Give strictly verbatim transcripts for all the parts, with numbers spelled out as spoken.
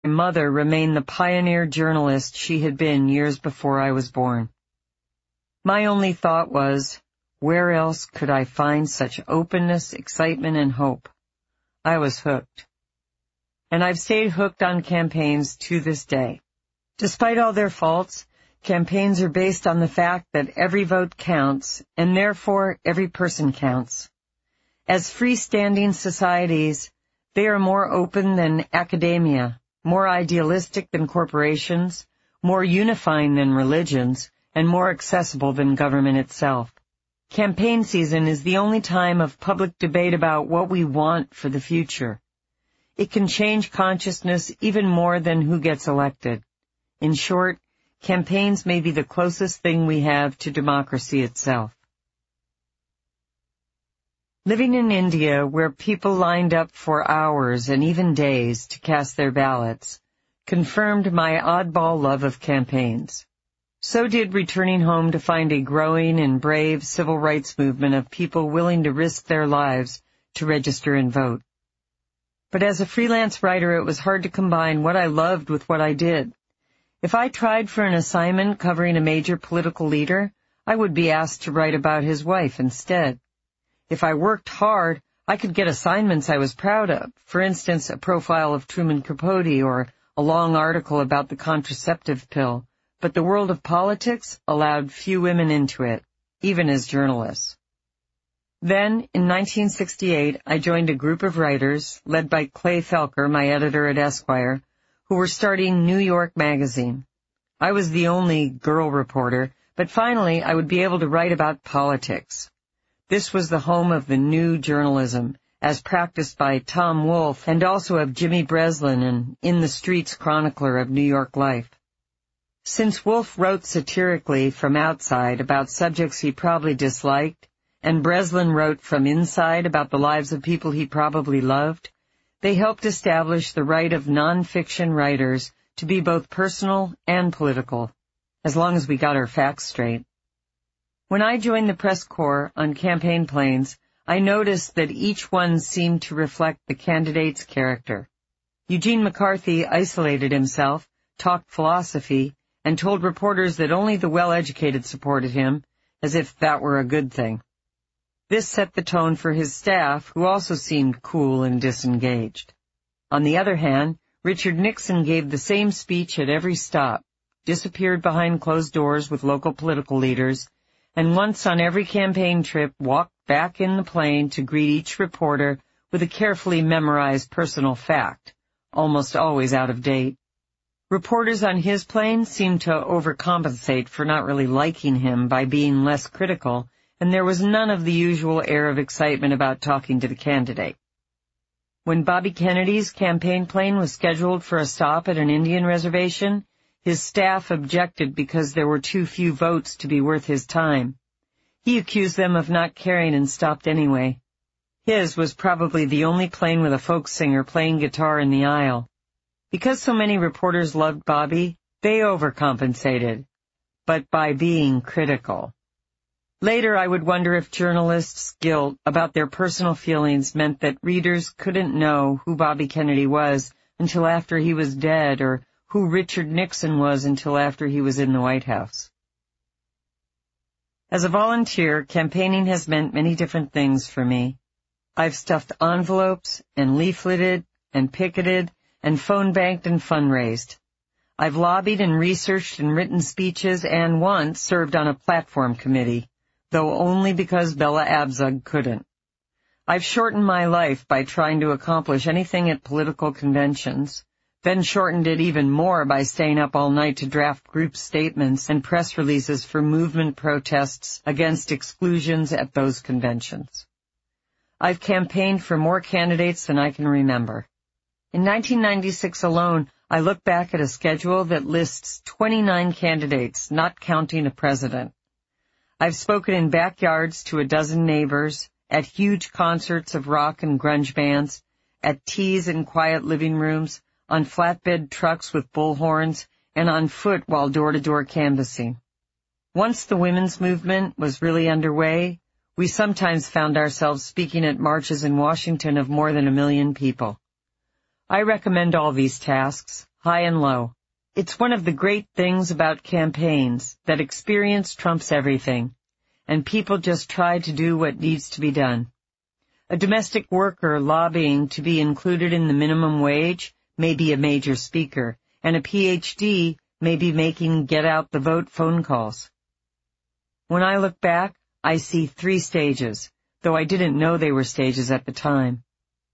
My mother remained the pioneer journalist she had been years before I was born. My only thought was, where else could I find such openness, excitement, and hope? I was hooked. And I've stayed hooked on campaigns to this day. Despite all their faults, campaigns are based on the fact that every vote counts, and therefore every person counts. As freestanding societies, they are more open than academia, more idealistic than corporations, more unifying than religions, and more accessible than government itself. Campaign season is the only time of public debate about what we want for the future. It can change consciousness even more than who gets elected. In short, campaigns may be the closest thing we have to democracy itself. Living in India, where people lined up for hours and even days to cast their ballots, confirmed my oddball love of campaigns. So did returning home to find a growing and brave civil rights movement of people willing to risk their lives to register and vote. But as a freelance writer, it was hard to combine what I loved with what I did. If I tried for an assignment covering a major political leader, I would be asked to write about his wife instead. If I worked hard, I could get assignments I was proud of, for instance, a profile of Truman Capote or a long article about the contraceptive pill, but the world of politics allowed few women into it, even as journalists. Then, in nineteen sixty-eight, I joined a group of writers, led by Clay Felker, my editor at Esquire, who were starting New York Magazine. I was the only girl reporter, but finally I would be able to write about politics. This was the home of the new journalism, as practiced by Tom Wolfe and also of Jimmy Breslin and In the Streets chronicler of New York life. Since Wolfe wrote satirically from outside about subjects he probably disliked, and Breslin wrote from inside about the lives of people he probably loved, they helped establish the right of nonfiction writers to be both personal and political, as long as we got our facts straight. When I joined the press corps on campaign planes, I noticed that each one seemed to reflect the candidate's character. Eugene McCarthy isolated himself, talked philosophy, and told reporters that only the well-educated supported him, as if that were a good thing. This set the tone for his staff, who also seemed cool and disengaged. On the other hand, Richard Nixon gave the same speech at every stop, disappeared behind closed doors with local political leaders, and once on every campaign trip walked back in the plane to greet each reporter with a carefully memorized personal fact, almost always out of date. Reporters on his plane seemed to overcompensate for not really liking him by being less critical, and there was none of the usual air of excitement about talking to the candidate. When Bobby Kennedy's campaign plane was scheduled for a stop at an Indian reservation, his staff objected because there were too few votes to be worth his time. He accused them of not caring and stopped anyway. His was probably the only plane with a folk singer playing guitar in the aisle. Because so many reporters loved Bobby, they overcompensated, but by being critical. Later, I would wonder if journalists' guilt about their personal feelings meant that readers couldn't know who Bobby Kennedy was until after he was dead, or who Richard Nixon was until after he was in the White House. As a volunteer, campaigning has meant many different things for me. I've stuffed envelopes and leafleted and picketed and phone banked and fundraised. I've lobbied and researched and written speeches and once served on a platform committee, though only because Bella Abzug couldn't. I've shortened my life by trying to accomplish anything at political conventions, then shortened it even more by staying up all night to draft group statements and press releases for movement protests against exclusions at those conventions. I've campaigned for more candidates than I can remember. In nineteen ninety-six alone, I look back at a schedule that lists twenty-nine candidates, not counting a president. I've spoken in backyards to a dozen neighbors, at huge concerts of rock and grunge bands, at teas in quiet living rooms, on flatbed trucks with bullhorns, and on foot while door-to-door canvassing. Once the women's movement was really underway, we sometimes found ourselves speaking at marches in Washington of more than a million people. I recommend all these tasks, high and low. It's one of the great things about campaigns that experience trumps everything, and people just try to do what needs to be done. A domestic worker lobbying to be included in the minimum wage may be a major speaker, and a P H D may be making get-out-the-vote phone calls. When I look back, I see three stages, though I didn't know they were stages at the time.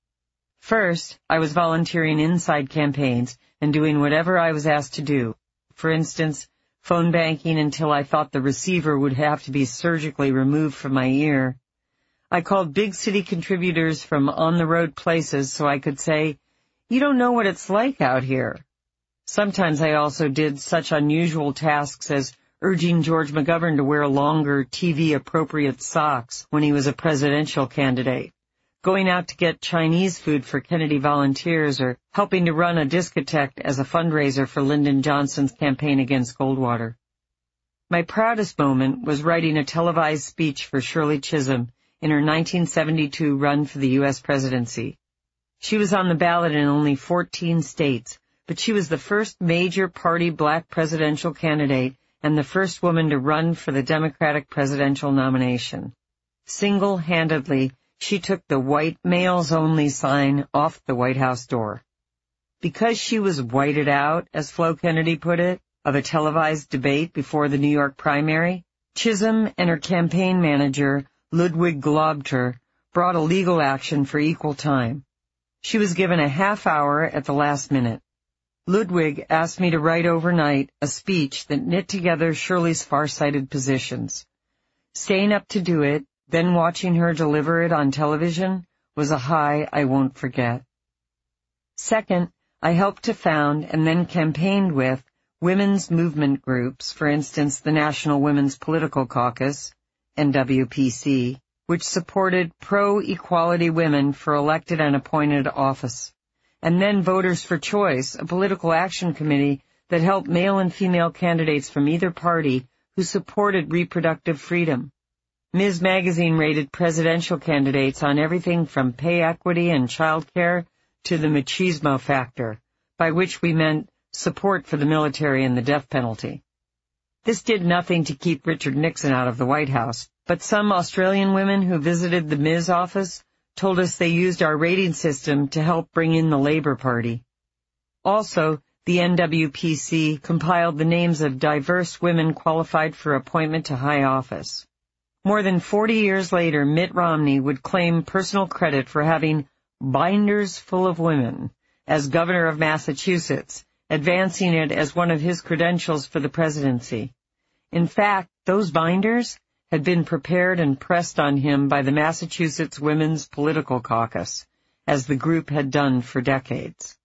First, I was volunteering inside campaigns and doing whatever I was asked to do. For instance, phone banking until I thought the receiver would have to be surgically removed from my ear. I called big city contributors from on-the-road places so I could say, "You don't know what it's like out here." Sometimes I also did such unusual tasks as urging George McGovern to wear longer T V-appropriate socks when he was a presidential candidate, going out to get Chinese food for Kennedy volunteers, or helping to run a discotheque as a fundraiser for Lyndon Johnson's campaign against Goldwater. My proudest moment was writing a televised speech for Shirley Chisholm in her nineteen seventy-two run for the U S presidency. She was on the ballot in only fourteen states, but she was the first major party black presidential candidate and the first woman to run for the Democratic presidential nomination. Single-handedly, she took the white males-only sign off the White House door. Because she was whited out, as Flo Kennedy put it, of a televised debate before the New York primary, Chisholm and her campaign manager, Ludwig Globter, brought a legal action for equal time. She was given a half hour at the last minute. Ludwig asked me to write overnight a speech that knit together Shirley's far-sighted positions. Staying up to do it, then watching her deliver it on television, was a high I won't forget. Second, I helped to found and then campaigned with women's movement groups, for instance, the National Women's Political Caucus, N W P C, which supported pro-equality women for elected and appointed office, and then Voters for Choice, a political action committee that helped male and female candidates from either party who supported reproductive freedom. Miz Magazine rated presidential candidates on everything from pay equity and child care to the machismo factor, by which we meant support for the military and the death penalty. This did nothing to keep Richard Nixon out of the White House, but some Australian women who visited the Miz office told us they used our rating system to help bring in the Labour Party. Also, the N W P C compiled the names of diverse women qualified for appointment to high office. More than forty years later, Mitt Romney would claim personal credit for having binders full of women as governor of Massachusetts, advancing it as one of his credentials for the presidency. In fact, those binders had been prepared and pressed on him by the Massachusetts Women's Political Caucus, as the group had done for decades.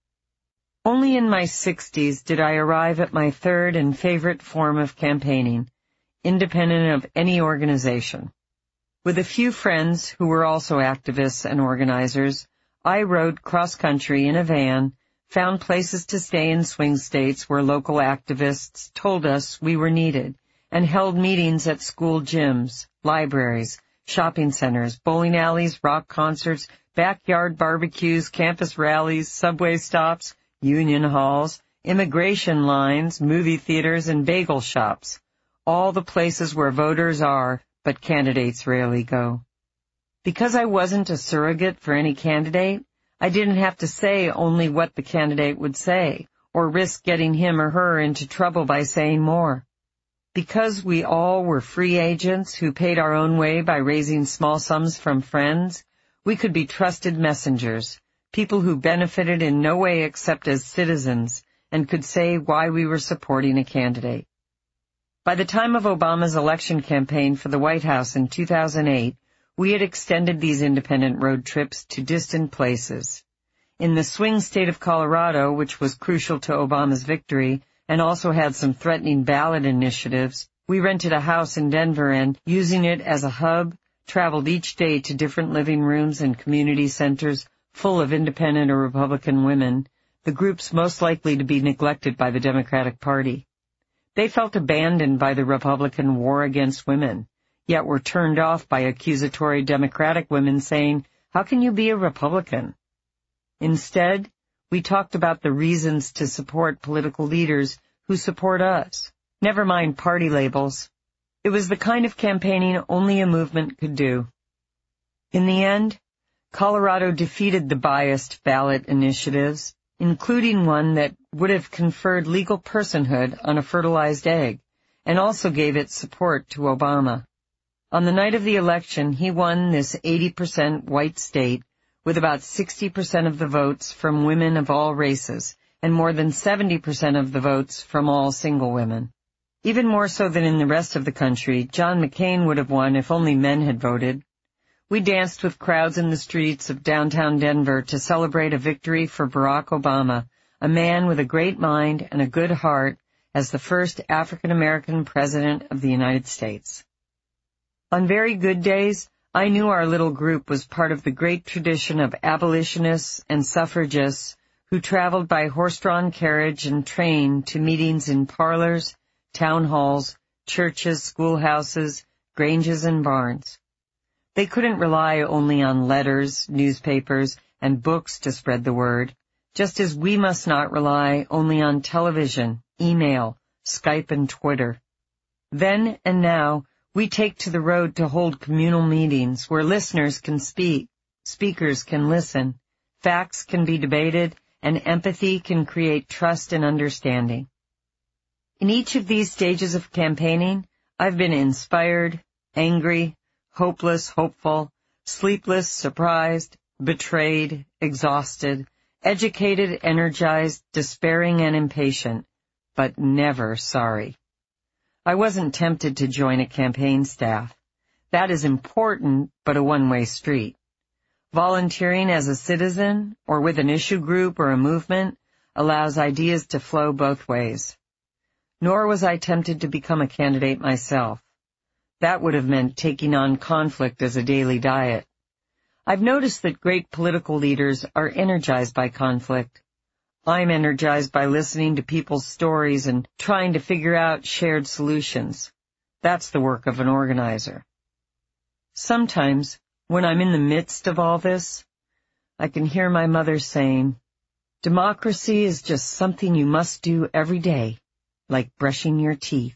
Only in my sixties did I arrive at my third and favorite form of campaigning, independent of any organization. With a few friends who were also activists and organizers, I rode cross-country in a van, found places to stay in swing states where local activists told us we were needed, and held meetings at school gyms, libraries, shopping centers, bowling alleys, rock concerts, backyard barbecues, campus rallies, subway stops, union halls, immigration lines, movie theaters, and bagel shops. All the places where voters are, but candidates rarely go. Because I wasn't a surrogate for any candidate, I didn't have to say only what the candidate would say, or risk getting him or her into trouble by saying more. Because we all were free agents who paid our own way by raising small sums from friends, we could be trusted messengers, people who benefited in no way except as citizens, and could say why we were supporting a candidate. By the time of Obama's election campaign for the White House in two thousand eight, we had extended these independent road trips to distant places. In the swing state of Colorado, which was crucial to Obama's victory, and also had some threatening ballot initiatives, we rented a house in Denver and, using it as a hub, traveled each day to different living rooms and community centers full of independent or Republican women, the groups most likely to be neglected by the Democratic Party. They felt abandoned by the Republican war against women, yet were turned off by accusatory Democratic women saying, "How can you be a Republican?" Instead, We talked about the reasons to support political leaders who support us. Never mind party labels. It was the kind of campaigning only a movement could do. In the end, Colorado defeated the biased ballot initiatives, including one that would have conferred legal personhood on a fertilized egg, and also gave its support to Obama. On the night of the election, he won this eighty percent white state with about sixty percent of the votes from women of all races and more than seventy percent of the votes from all single women. Even more so than in the rest of the country, John McCain would have won if only men had voted. We danced with crowds in the streets of downtown Denver to celebrate a victory for Barack Obama, a man with a great mind and a good heart, as the first African-American president of the United States. On very good days, I knew our little group was part of the great tradition of abolitionists and suffragists who traveled by horse-drawn carriage and train to meetings in parlors, town halls, churches, schoolhouses, granges, and barns. They couldn't rely only on letters, newspapers, and books to spread the word, just as we must not rely only on television, email, Skype, and Twitter. Then and now, we take to the road to hold communal meetings where listeners can speak, speakers can listen, facts can be debated, and empathy can create trust and understanding. In each of these stages of campaigning, I've been inspired, angry, hopeless, hopeful, sleepless, surprised, betrayed, exhausted, educated, energized, despairing, and impatient, but never sorry. I wasn't tempted to join a campaign staff. That is important, but a one-way street. Volunteering as a citizen, or with an issue group or a movement, allows ideas to flow both ways. Nor was I tempted to become a candidate myself. That would have meant taking on conflict as a daily diet. I've noticed that great political leaders are energized by conflict. I'm energized by listening to people's stories and trying to figure out shared solutions. That's the work of an organizer. Sometimes, when I'm in the midst of all this, I can hear my mother saying, "Democracy is just something you must do every day, like brushing your teeth."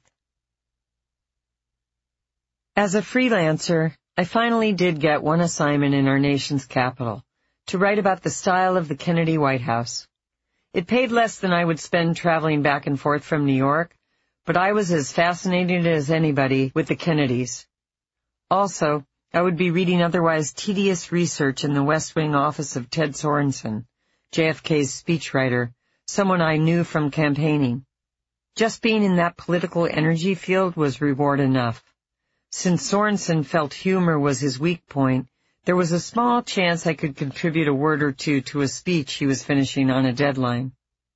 As a freelancer, I finally did get one assignment in our nation's capital, to write about the style of the Kennedy White House. It paid less than I would spend traveling back and forth from New York, but I was as fascinated as anybody with the Kennedys. Also, I would be reading otherwise tedious research in the West Wing office of Ted Sorensen, J F K's speechwriter, someone I knew from campaigning. Just being in that political energy field was reward enough. Since Sorensen felt humor was his weak point, there was a small chance I could contribute a word or two to a speech he was finishing on a deadline.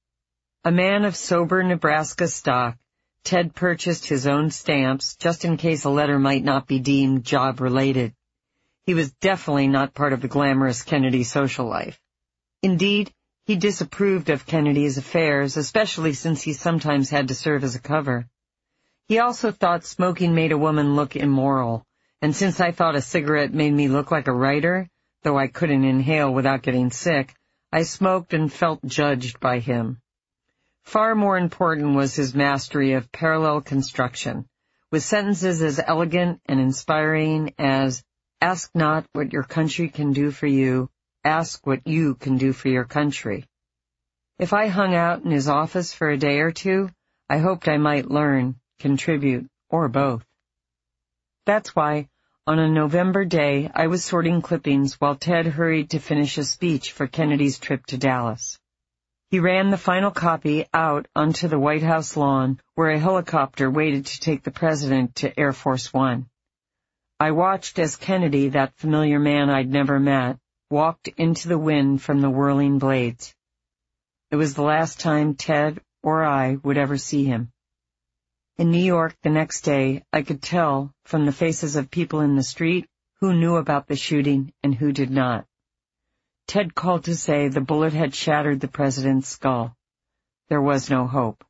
A man of sober Nebraska stock, Ted purchased his own stamps just in case a letter might not be deemed job-related. He was definitely not part of the glamorous Kennedy social life. Indeed, he disapproved of Kennedy's affairs, especially since he sometimes had to serve as a cover. He also thought smoking made a woman look immoral, and since I thought a cigarette made me look like a writer, though I couldn't inhale without getting sick, I smoked and felt judged by him. Far more important was his mastery of parallel construction, with sentences as elegant and inspiring as, "Ask not what your country can do for you, ask what you can do for your country." If I hung out in his office for a day or two, I hoped I might learn, contribute, or both. That's why, on a November day, I was sorting clippings while Ted hurried to finish a speech for Kennedy's trip to Dallas. He ran the final copy out onto the White House lawn, where a helicopter waited to take the president to Air Force One. I watched as Kennedy, that familiar man I'd never met, walked into the wind from the whirling blades. It was the last time Ted or I would ever see him. In New York the next day, I could tell from the faces of people in the street who knew about the shooting and who did not. Ted called to say the bullet had shattered the president's skull. There was no hope.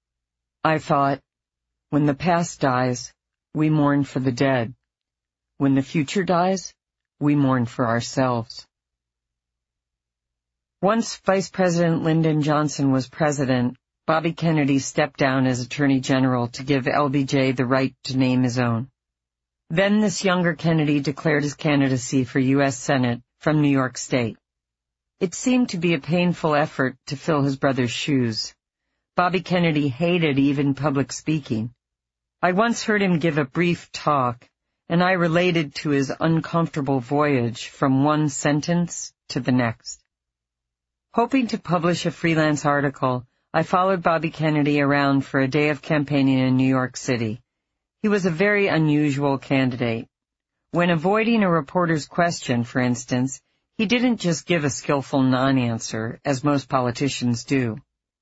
I thought, when the past dies, we mourn for the dead. When the future dies, we mourn for ourselves. Once Vice President Lyndon Johnson was president, Bobby Kennedy stepped down as Attorney General to give L B J the right to name his own. Then this younger Kennedy declared his candidacy for U S Senate from New York State. It seemed to be a painful effort to fill his brother's shoes. Bobby Kennedy hated even public speaking. I once heard him give a brief talk, and I related to his uncomfortable voyage from one sentence to the next. Hoping to publish a freelance article, I followed Bobby Kennedy around for a day of campaigning in New York City. He was a very unusual candidate. When avoiding a reporter's question, for instance, he didn't just give a skillful non-answer, as most politicians do.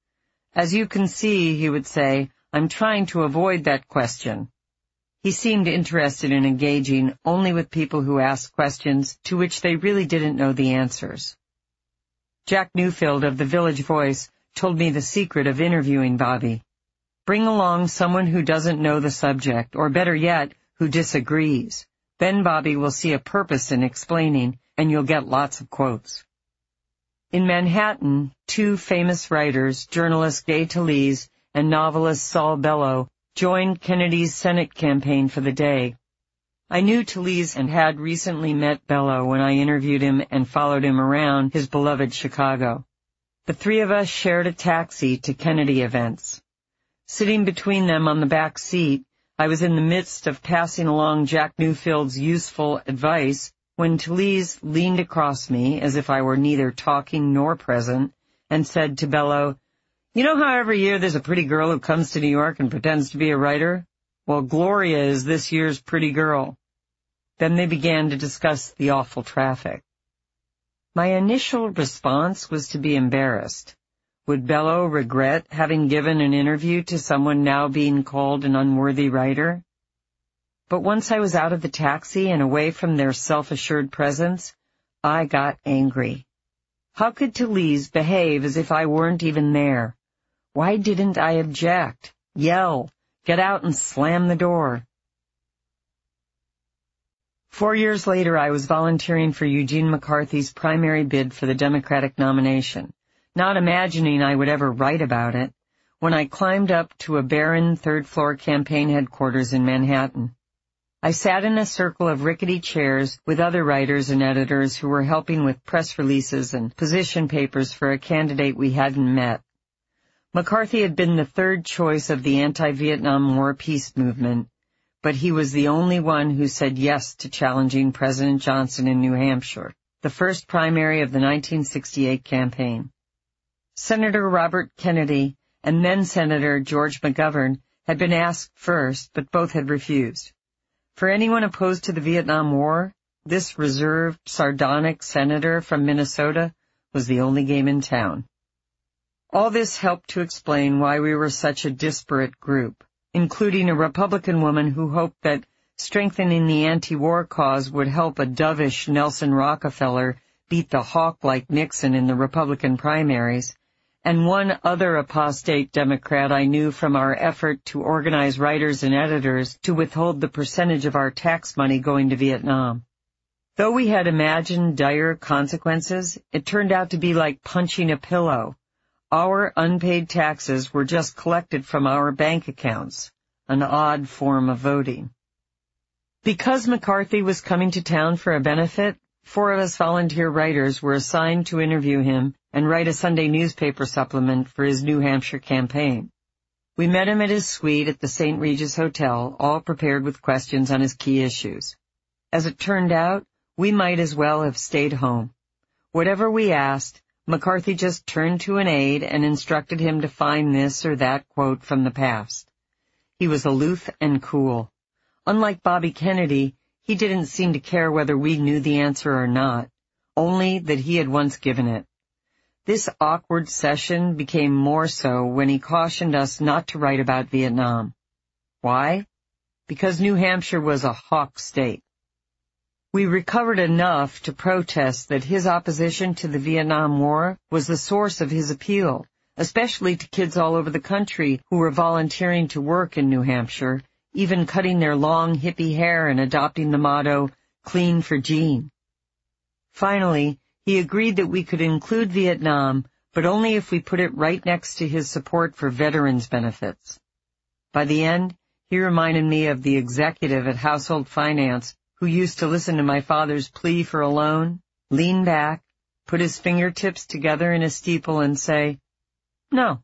As you can see, he would say, "I'm trying to avoid that question." He seemed interested in engaging only with people who asked questions to which they really didn't know the answers. Jack Newfield of the Village Voice told me the secret of interviewing Bobby. Bring along someone who doesn't know the subject, or better yet, who disagrees. Then Bobby will see a purpose in explaining, and you'll get lots of quotes. In Manhattan, two famous writers, journalist Gay Talese and novelist Saul Bellow, joined Kennedy's Senate campaign for the day. I knew Talese and had recently met Bellow when I interviewed him and followed him around his beloved Chicago. The three of us shared a taxi to Kennedy events. Sitting between them on the back seat, I was in the midst of passing along Jack Newfield's useful advice when Talese leaned across me as if I were neither talking nor present and said to Bellow, "You know how every year there's a pretty girl who comes to New York and pretends to be a writer? Well, Gloria is this year's pretty girl." Then they began to discuss the awful traffic. My initial response was to be embarrassed. Would Bellow regret having given an interview to someone now being called an unworthy writer? But once I was out of the taxi and away from their self-assured presence, I got angry. How could Talese behave as if I weren't even there? Why didn't I object, yell, get out and slam the door? Four years later, I was volunteering for Eugene McCarthy's primary bid for the Democratic nomination, not imagining I would ever write about it, when I climbed up to a barren third-floor campaign headquarters in Manhattan. I sat in a circle of rickety chairs with other writers and editors who were helping with press releases and position papers for a candidate we hadn't met. McCarthy had been the third choice of the anti-Vietnam War peace movement, but he was the only one who said yes to challenging President Johnson in New Hampshire, the first primary of the nineteen sixty-eight campaign. Senator Robert Kennedy and then-Senator George McGovern had been asked first, but both had refused. For anyone opposed to the Vietnam War, this reserved, sardonic senator from Minnesota was the only game in town. All this helped to explain why we were such a disparate group, including a Republican woman who hoped that strengthening the anti-war cause would help a dovish Nelson Rockefeller beat the hawk like Nixon in the Republican primaries, and one other apostate Democrat I knew from our effort to organize writers and editors to withhold the percentage of our tax money going to Vietnam. Though we had imagined dire consequences, it turned out to be like punching a pillow. Our unpaid taxes were just collected from our bank accounts, an odd form of voting. Because McCarthy was coming to town for a benefit, four of us volunteer writers were assigned to interview him and write a Sunday newspaper supplement for his New Hampshire campaign. We met him at his suite at the Saint Regis Hotel, all prepared with questions on his key issues. As it turned out, we might as well have stayed home. Whatever we asked, McCarthy just turned to an aide and instructed him to find this or that quote from the past. He was aloof and cool. Unlike Bobby Kennedy, he didn't seem to care whether we knew the answer or not, only that he had once given it. This awkward session became more so when he cautioned us not to write about Vietnam. Why? Because New Hampshire was a hawk state. We recovered enough to protest that his opposition to the Vietnam War was the source of his appeal, especially to kids all over the country who were volunteering to work in New Hampshire, even cutting their long hippie hair and adopting the motto, "Clean for Jean." Finally, He agreed that we could include Vietnam, but only if we put it right next to his support for veterans' benefits. By the end, he reminded me of the executive at Household Finance who used to listen to my father's plea for a loan, lean back, put his fingertips together in a steeple and say, "No."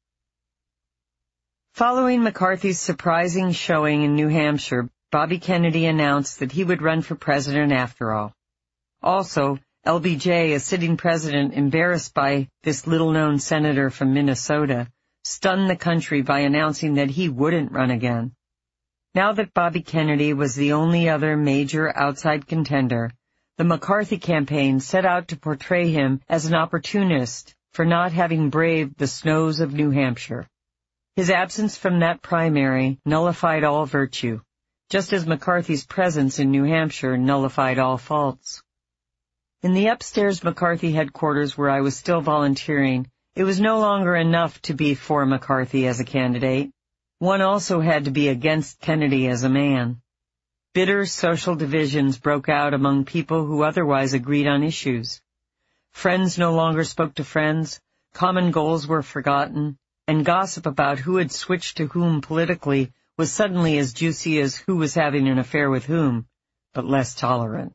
Following McCarthy's surprising showing in New Hampshire, Bobby Kennedy announced that he would run for president after all. Also, L B J, a sitting president embarrassed by this little-known senator from Minnesota, stunned the country by announcing that he wouldn't run again. Now that Bobby Kennedy was the only other major outside contender, the McCarthy campaign set out to portray him as an opportunist for not having braved the snows of New Hampshire. His absence from that primary nullified all virtue, just as McCarthy's presence in New Hampshire nullified all faults. In the upstairs McCarthy headquarters where I was still volunteering, it was no longer enough to be for McCarthy as a candidate. One also had to be against Kennedy as a man. Bitter social divisions broke out among people who otherwise agreed on issues. Friends no longer spoke to friends, common goals were forgotten, and gossip about who had switched to whom politically was suddenly as juicy as who was having an affair with whom, but less tolerant.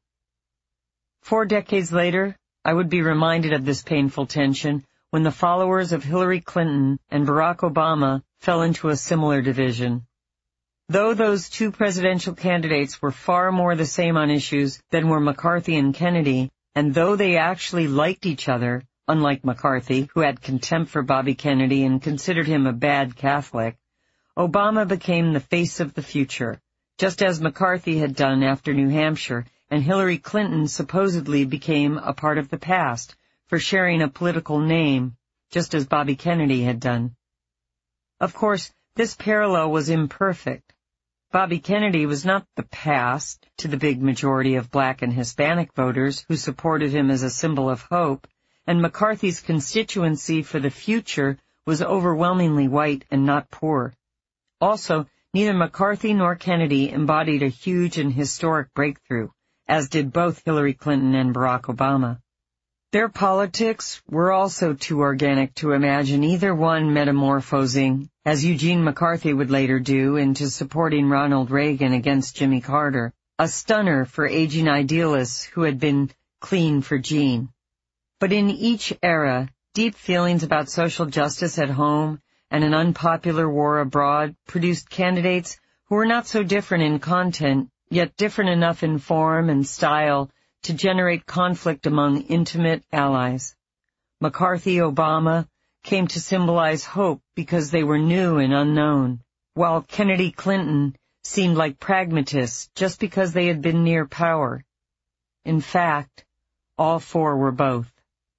Four decades later, I would be reminded of this painful tension when the followers of Hillary Clinton and Barack Obama fell into a similar division. Though those two presidential candidates were far more the same on issues than were McCarthy and Kennedy, and though they actually liked each other, unlike McCarthy, who had contempt for Bobby Kennedy and considered him a bad Catholic, Obama became the face of the future, just as McCarthy had done after New Hampshire, and Hillary Clinton supposedly became a part of the past for sharing a political name, just as Bobby Kennedy had done. Of course, this parallel was imperfect. Bobby Kennedy was not the past to the big majority of Black and Hispanic voters who supported him as a symbol of hope, and McCarthy's constituency for the future was overwhelmingly white and not poor. Also, neither McCarthy nor Kennedy embodied a huge and historic breakthrough, as did both Hillary Clinton and Barack Obama. Their politics were also too organic to imagine either one metamorphosing, as Eugene McCarthy would later do, into supporting Ronald Reagan against Jimmy Carter, a stunner for aging idealists who had been clean for Gene. But in each era, deep feelings about social justice at home and an unpopular war abroad produced candidates who were not so different in content, yet different enough in form and style to generate conflict among intimate allies. McCarthy-Obama came to symbolize hope because they were new and unknown, while Kennedy-Clinton seemed like pragmatists just because they had been near power. In fact, all four were both.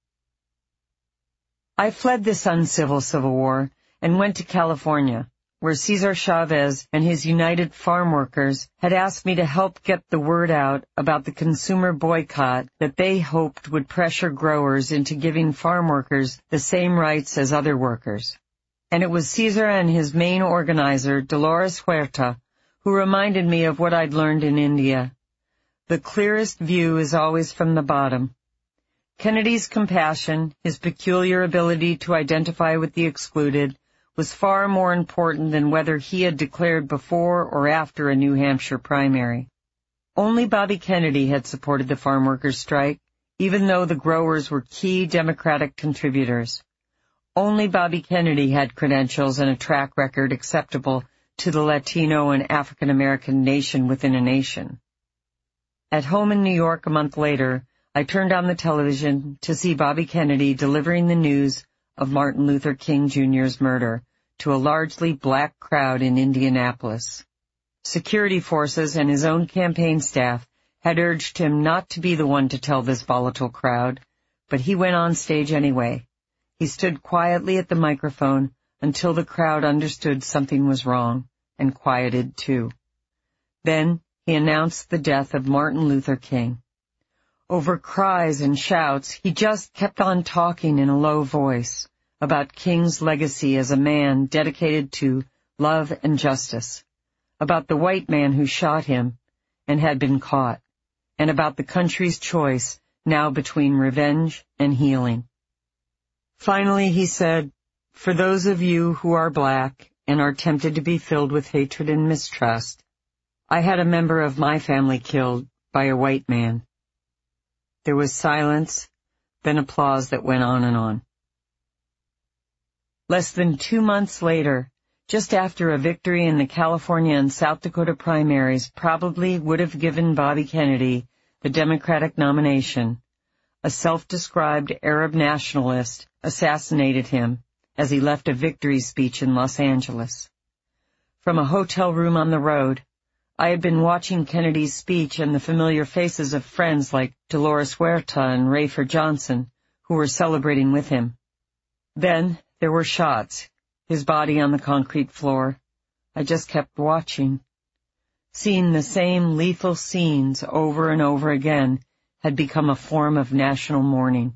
I fled this uncivil civil war and went to California, where Cesar Chavez and his United Farm Workers had asked me to help get the word out about the consumer boycott that they hoped would pressure growers into giving farm workers the same rights as other workers. And it was Cesar and his main organizer, Dolores Huerta, who reminded me of what I'd learned in India. The clearest view is always from the bottom. Kennedy's compassion, his peculiar ability to identify with the excluded, was far more important than whether he had declared before or after a New Hampshire primary. Only Bobby Kennedy had supported the farm workers' strike, even though the growers were key Democratic contributors. Only Bobby Kennedy had credentials and a track record acceptable to the Latino and African American nation within a nation. At home in New York a month later, I turned on the television to see Bobby Kennedy delivering the news of Martin Luther King Junior's murder to a largely black crowd in Indianapolis. Security forces and his own campaign staff had urged him not to be the one to tell this volatile crowd, but he went on stage anyway. He stood quietly at the microphone until the crowd understood something was wrong, and quieted too. Then he announced the death of Martin Luther King. Over cries and shouts, he just kept on talking in a low voice about King's legacy as a man dedicated to love and justice, about the white man who shot him and had been caught, and about the country's choice now between revenge and healing. Finally, he said, "For those of you who are black and are tempted to be filled with hatred and mistrust, I had a member of my family killed by a white man." There was silence, then applause that went on and on. Less than two months later, just after a victory in the California and South Dakota primaries probably would have given Bobby Kennedy the Democratic nomination, a self-described Arab nationalist assassinated him as he left a victory speech in Los Angeles. From a hotel room on the road, I had been watching Kennedy's speech and the familiar faces of friends like Dolores Huerta and Rayford Johnson, who were celebrating with him. Then there were shots, his body on the concrete floor. I just kept watching. Seeing the same lethal scenes over and over again had become a form of national mourning.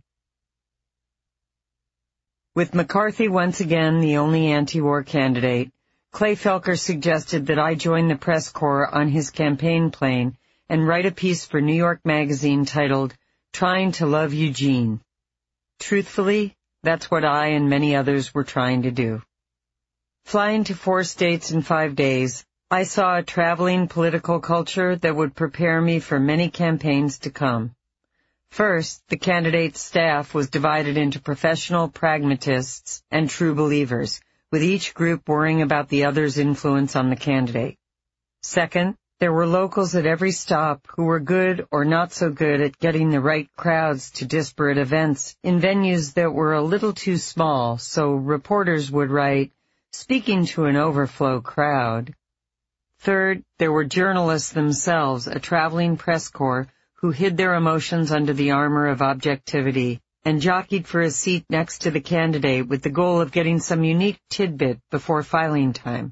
With McCarthy once again the only anti-war candidate, Clay Felker suggested that I join the press corps on his campaign plane and write a piece for New York Magazine titled, "Trying to Love Eugene." Truthfully, that's what I and many others were trying to do. Flying to four states in five days, I saw a traveling political culture that would prepare me for many campaigns to come. First, the candidate's staff was divided into professional pragmatists and true believers, with each group worrying about the other's influence on the candidate. Second, there were locals at every stop who were good or not so good at getting the right crowds to disparate events in venues that were a little too small, so reporters would write, "Speaking to an overflow crowd." Third, there were journalists themselves, a traveling press corps, who hid their emotions under the armor of objectivity and jockeyed for a seat next to the candidate with the goal of getting some unique tidbit before filing time.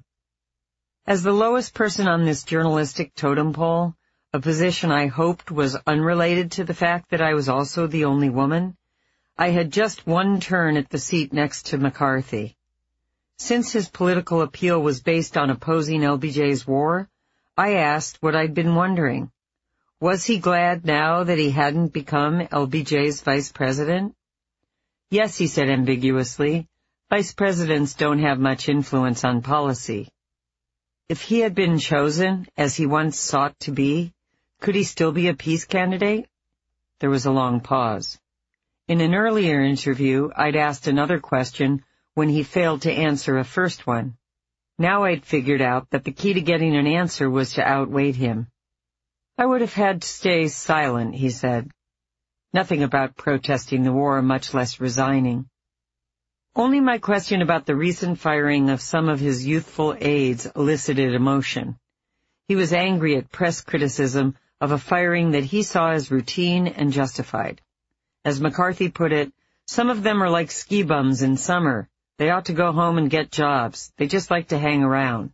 As the lowest person on this journalistic totem pole, a position I hoped was unrelated to the fact that I was also the only woman, I had just one turn at the seat next to McCarthy. Since his political appeal was based on opposing L B J's war, I asked what I'd been wondering. Was he glad now that he hadn't become L B J's vice president? Yes, he said ambiguously. Vice presidents don't have much influence on policy. If he had been chosen, as he once sought to be, could he still be a peace candidate? There was a long pause. In an earlier interview, I'd asked another question when he failed to answer a first one. Now I'd figured out that the key to getting an answer was to outweigh him. I would have had to stay silent, he said. Nothing about protesting the war, much less resigning. Only my question about the recent firing of some of his youthful aides elicited emotion. He was angry at press criticism of a firing that he saw as routine and justified. As McCarthy put it, some of them are like ski bums in summer. They ought to go home and get jobs. They just like to hang around.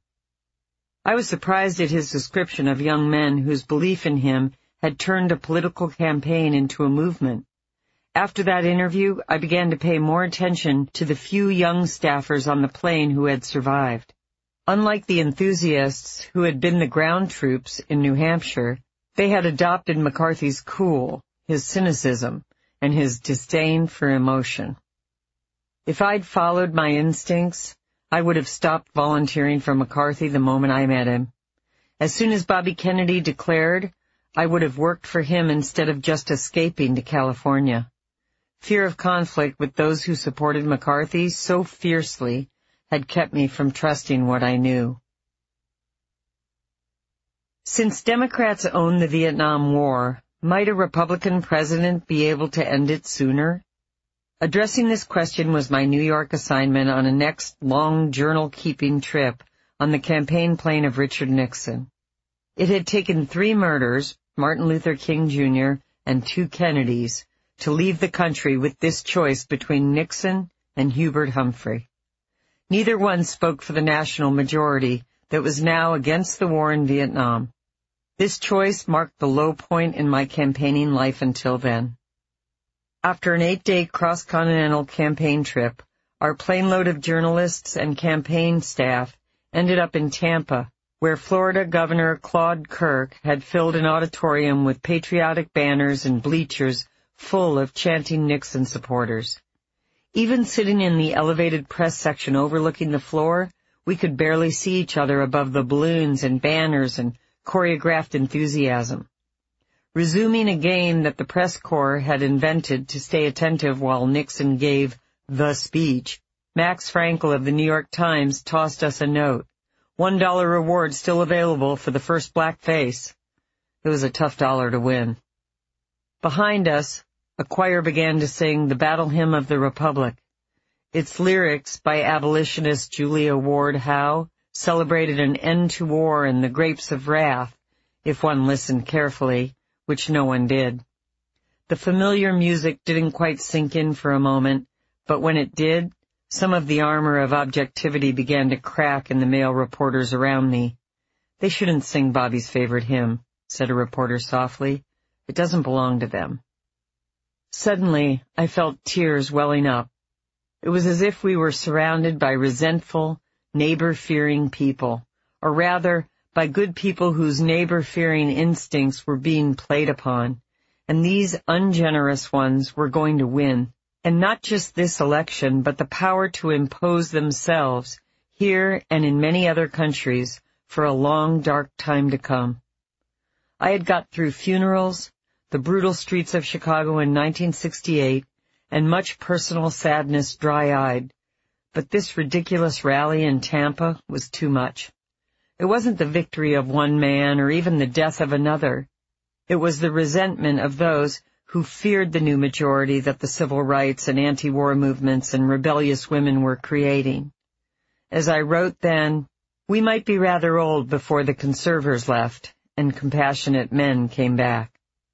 I was surprised at his description of young men whose belief in him had turned a political campaign into a movement. After that interview, I began to pay more attention to the few young staffers on the plane who had survived. Unlike the enthusiasts who had been the ground troops in New Hampshire, they had adopted McCarthy's cool, his cynicism, and his disdain for emotion. If I'd followed my instincts, I would have stopped volunteering for McCarthy the moment I met him. As soon as Bobby Kennedy declared, I would have worked for him instead of just escaping to California. Fear of conflict with those who supported McCarthy so fiercely had kept me from trusting what I knew. Since Democrats own the Vietnam War, might a Republican president be able to end it sooner? Addressing this question was my New York assignment on a next long journal-keeping trip on the campaign plane of Richard Nixon. It had taken three murders, Martin Luther King Junior and two Kennedys, to leave the country with this choice between Nixon and Hubert Humphrey. Neither one spoke for the national majority that was now against the war in Vietnam. This choice marked the low point in my campaigning life until then. After an eight-day cross-continental campaign trip, our planeload of journalists and campaign staff ended up in Tampa, where Florida Governor Claude Kirk had filled an auditorium with patriotic banners and bleachers full of chanting Nixon supporters. Even sitting in the elevated press section overlooking the floor, we could barely see each other above the balloons and banners and choreographed enthusiasm. Resuming a game that the press corps had invented to stay attentive while Nixon gave the speech, Max Frankel of the New York Times tossed us a note. One dollar reward still available for the first black face. It was a tough dollar to win. Behind us, a choir began to sing the Battle Hymn of the Republic. Its lyrics, by abolitionist Julia Ward Howe, celebrated an end to war and the grapes of wrath, if one listened carefully, which no one did. The familiar music didn't quite sink in for a moment, but when it did, some of the armor of objectivity began to crack in the male reporters around me. "They shouldn't sing Bobby's favorite hymn," said a reporter softly. "It doesn't belong to them." Suddenly, I felt tears welling up. It was as if we were surrounded by resentful, neighbor-fearing people, or rather, by good people whose neighbor-fearing instincts were being played upon, and these ungenerous ones were going to win, and not just this election, but the power to impose themselves, here and in many other countries, for a long, dark time to come. I had got through funerals, the brutal streets of Chicago in nineteen sixty-eight, and much personal sadness dry-eyed. But this ridiculous rally in Tampa was too much. It wasn't the victory of one man or even the death of another. It was the resentment of those who feared the new majority that the civil rights and anti-war movements and rebellious women were creating. As I wrote then, we might be rather old before the conservers left and compassionate men came back.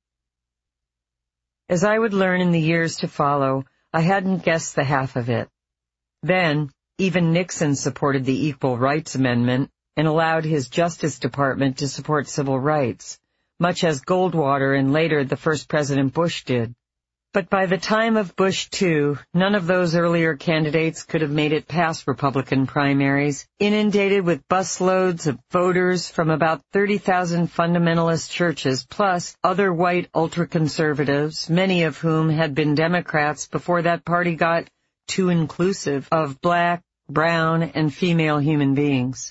As I would learn in the years to follow, I hadn't guessed the half of it. Then, even Nixon supported the Equal Rights Amendment and allowed his Justice Department to support civil rights, much as Goldwater and later the first President Bush did. But by the time of Bush two, none of those earlier candidates could have made it past Republican primaries, inundated with busloads of voters from about thirty thousand fundamentalist churches, plus other white ultra-conservatives, many of whom had been Democrats before that party got too inclusive of black, brown, and female human beings.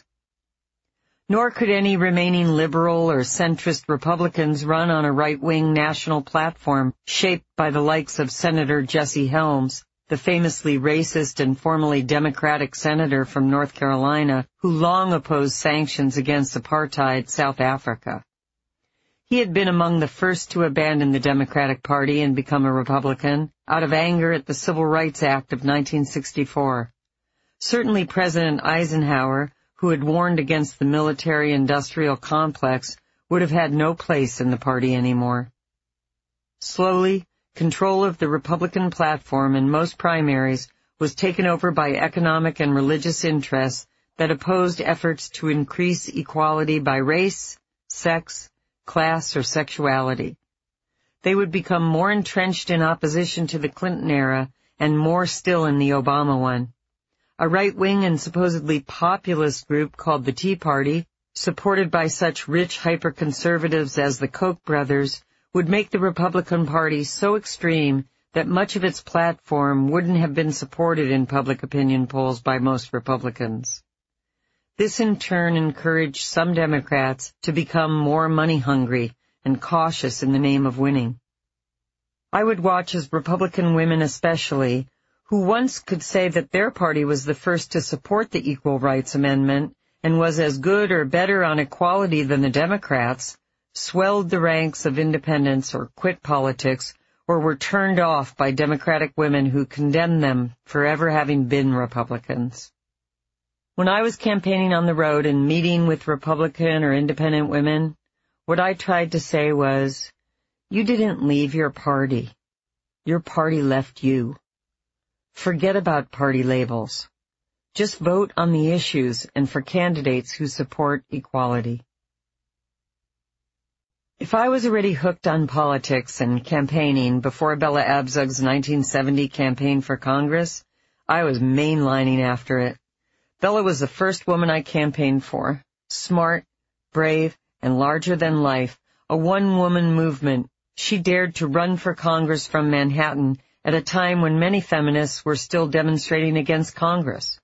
Nor could any remaining liberal or centrist Republicans run on a right-wing national platform shaped by the likes of Senator Jesse Helms, the famously racist and formerly Democratic senator from North Carolina who long opposed sanctions against apartheid South Africa. He had been among the first to abandon the Democratic Party and become a Republican out of anger at the Civil Rights Act of nineteen sixty-four. Certainly President Eisenhower, who had warned against the military-industrial complex, would have had no place in the party anymore. Slowly, control of the Republican platform in most primaries was taken over by economic and religious interests that opposed efforts to increase equality by race, sex, class, or sexuality. They would become more entrenched in opposition to the Clinton era and more still in the Obama one. A right-wing and supposedly populist group called the Tea Party, supported by such rich hyper-conservatives as the Koch brothers, would make the Republican Party so extreme that much of its platform wouldn't have been supported in public opinion polls by most Republicans. This in turn encouraged some Democrats to become more money-hungry and cautious in the name of winning. I would watch as Republican women especially, who once could say that their party was the first to support the Equal Rights Amendment and was as good or better on equality than the Democrats, swelled the ranks of independents or quit politics or were turned off by Democratic women who condemned them for ever having been Republicans. When I was campaigning on the road and meeting with Republican or independent women, what I tried to say was, "You didn't leave your party. Your party left you. Forget about party labels. Just vote on the issues and for candidates who support equality." If I was already hooked on politics and campaigning before Bella Abzug's nineteen seventy campaign for Congress, I was mainlining after it. Bella was the first woman I campaigned for. Smart, brave, and larger than life, a one-woman movement She dared to run for Congress from Manhattan at a time when many feminists were still demonstrating against Congress.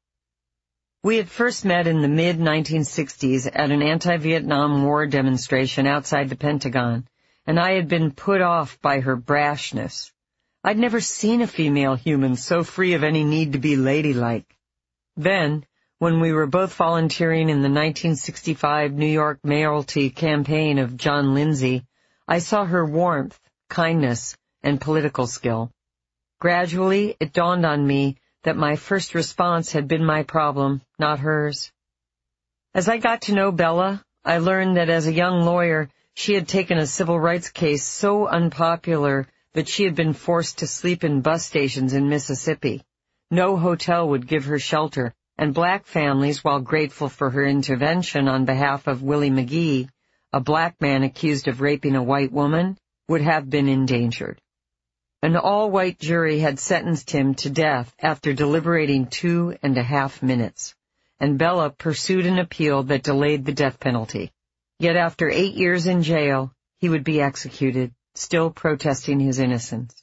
We had first met in the mid nineteen sixties at an anti-Vietnam War demonstration outside the Pentagon, and I had been put off by her brashness. I'd never seen a female human so free of any need to be ladylike. Then, when we were both volunteering in the nineteen sixty-five New York mayoralty campaign of John Lindsay, I saw her warmth, kindness, and political skill. Gradually, it dawned on me that my first response had been my problem, not hers. As I got to know Bella, I learned that as a young lawyer, she had taken a civil rights case so unpopular that she had been forced to sleep in bus stations in Mississippi. No hotel would give her shelter, and black families, while grateful for her intervention on behalf of Willie McGee, a black man accused of raping a white woman, would have been endangered. An all-white jury had sentenced him to death after deliberating two and a half minutes, and Bella pursued an appeal that delayed the death penalty. Yet after eight years in jail, he would be executed, still protesting his innocence.